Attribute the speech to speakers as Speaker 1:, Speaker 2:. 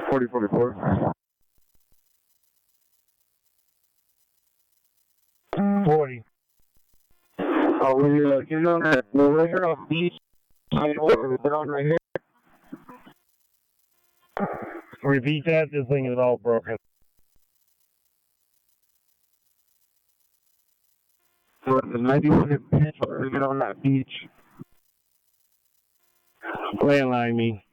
Speaker 1: 4044.
Speaker 2: 40.
Speaker 1: We're right here on the beach. We're on right here.
Speaker 2: Repeat that. This thing is all broken.
Speaker 1: So the 91 beach. We're on that beach.
Speaker 2: Landline me.